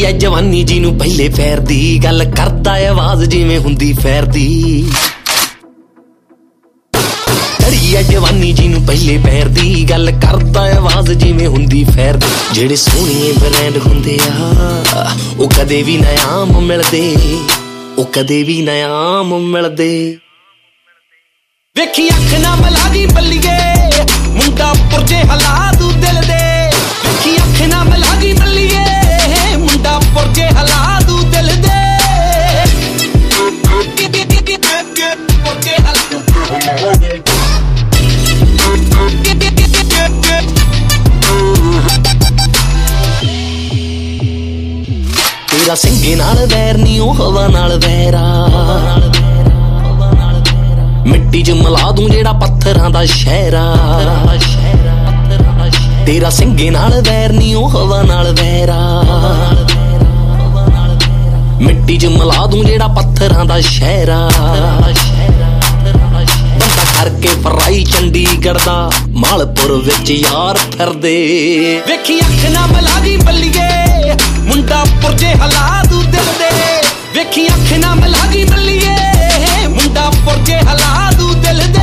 ਐ ਜਵਾਨੀ ਜੀ ਨੂੰ ਪਹਿਲੇ ਪੈਰ ਦੀ ਗੱਲ ਕਰਦਾ ਆਵਾਜ਼ ਜਿਵੇਂ ਹੁੰਦੀ ਫੈਰ ਦੀ ਚੜੀ ਐ ਜਵਾਨੀ ਜੀ ਨੂੰ ਪਹਿਲੇ ਪੈਰ ਦੀ ਗੱਲ ਕਰਦਾ ਆਵਾਜ਼ ਜਿਵੇਂ ਹੁੰਦੀ ਫੈਰ ਦੀ ਜਿਹੜੇ ਸੋਹਣੇ ਬ੍ਰਾਂਡ ਹੁੰਦੇ ਆ ਉਹ ਕਦੇ ਵੀ ਨਾ ਆਮ ਮਿਲਦੇ ਉਹ ਕਦੇ ਵੀ ਨਾ ਆਮ ਮਿਲਦੇ ਵੇਖੀ ਅੱਖ ਨਾ ਮਿਲਾ ਦੀ ਬੱਲੀਏ ਮੁੰਡਾ ਪੁਰਜੇ ਹਾਲਾਤ ਦਿਲ ਦੇ ਵੇਖੀ ਅੱਖ ਨਾ ਮਿਲਾ ਦੀ ਬੱਲੀਏ ਮੁੰਡਾ ਪੁਰਜੇ ਹਾਲਾਤ ਦਿਲ ਦੇ ਤੇਰਾ ਸਿੰਘੇ ਨਾਲ ਵੈਰ ਨੀ ਉਹ ਹਵਾ ਨਾਲ ਵੈਰਾ ਮਿੱਟੀ 'ਚ ਮਿਲਾ ਦੂੰ ਜਿਹੜਾ ਪੱਥਰਾਂ ਦਾ ਸ਼ਹਿਰਾ ਤੇਰਾ ਸਿੰਘੇ ਨਾਲ ਵੈਰ ਨੀ ਉਹ ਹਵਾ ਨਾਲ ਵੈਰਾ ਮਿੱਟੀ 'ਚ ਮਿਲਾ ਦੂੰ ਜਿਹੜਾ ਪੱਥਰਾਂ ਦਾ ਸ਼ਹਿਰਾ ਬੰਦਾ ਕਰਕੇ ਫਰਾਈ ਚੰਡੀਗੜ੍ਹ ਦਾ ਮਾਲਪੁਰ ਵਿੱਚ ਯਾਰ ਫਿਰਦੇ ਵੇਖੀ ਅੱਖ ਨਾ ਮਿਲਾ ਦੀ ਬੱਲੀਏ ਮੁੰਡਾ ਪੁਰਜੇ ਹਾਲਾਤ ਦਿਲ ਦੇ ਵੇਖੀ ਅੱਖ ਨਾ ਮਿਲਾ ਦੀ ਬੱਲੀਏ ਮੁੰਡਾ ਪੁਰਜੇ ਹਾਲਾਤ ਦਿਲ ਦੇ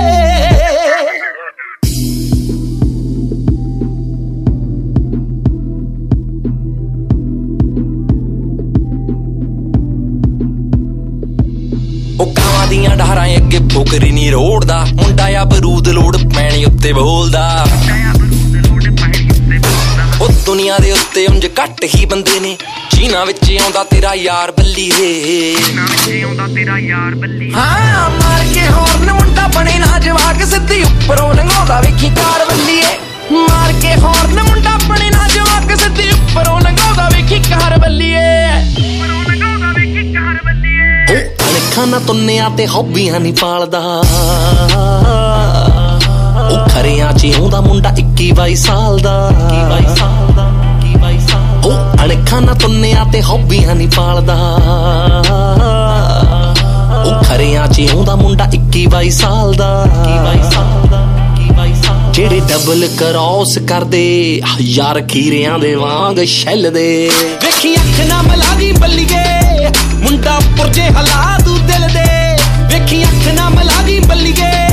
ਉਹ ਕਾਵਾਂ ਦੀਆਂ ਡਾਰਾਂ ਅੱਗੇ ਫੋਕਰੀ ਨੀ ਰੋੜਦਾ ਮੁੰਡਾ ਆ ਬਰੂਦ ਲੋੜ ਪੈਣੀ ਉੱਤੇ ਬੋਲਦਾ ਉਹ ਦੁਨੀਆ ਦੇ ਉੱਤੇ ਉਂਝ ਘੱਟ ਹੀ ਬੰਦੇ ਨੇ ਚੀਨਾ ਵਿੱਚ ਆਉਂਦਾ ਤੇਰਾ ਯਾਰ ਬੱਲੀਏ ਹਾਂ ਮਾਰ ਕੇ ਹੌਰਨ ਮੁੰਡਾ ਬਣੇ ਨਾ ਜਵਾਕ ਸਿੱਧੀ ਉੱਪਰੋਂ ਲੰਘਾਉਂਦਾ ਵੇਖੀ ਕਾਰ ਬੱਲੀਏ ਮਾਰ ਕੇ ਹੌਰਨ ਮੁੰਡਾ ਬਣੇ ਨਾ ਜਵਾਕ ਸਿੱਧੀ ਉੱਪਰੋਂ ਲੰਘਾਉਂਦਾ ਵੇਖੀ ਕਾਰ ਬੱਲੀਏ ਅਣਖਾਂ ਤੁੰਨਿਆਂ ਤੇ ਹੌਬੀਆਂ ਨੀ ਪਾਲਦਾ ਉਹ ਖਰਿਆਂ 'ਚ ਆਉਂਦਾ ਮੁੰਡਾ 21-22 ਸਾਲ ਦਾ ਉਹ ਅਣਖਾਂ ਤੁੰਨਿਆਂ ਤੇ ਹੌਬੀਆਂ ਨੀ ਪਾਲਦਾ ਉਹ ਖਰਿਆਂ 'ਚ ਆਉਂਦਾ ਮੁੰਡਾ 21-22 ਸਾਲ ਦਾ ਜਿਹੜੇ ਡਬਲ ਕਰੌਸ ਕਰਦੇ ਯਾਰ ਖੀਰਿਆਂ ਦੇ ਵਾਂਗ ਛੱਲਦੇ ਵੇਖੀ ਅੱਖ ਨਾ ਮਿਲਾ ਦੀ ਬੱਲੀਏ ਮੁੰਡਾ ਪੁਰਜੇ ਹਾਲਾਤ ਦਿਲ ਦੇ ਵੇਖੀ ਅੱਖ ਨਾ ਮਿਲਾ ਦੀ ਬੱਲੀਏ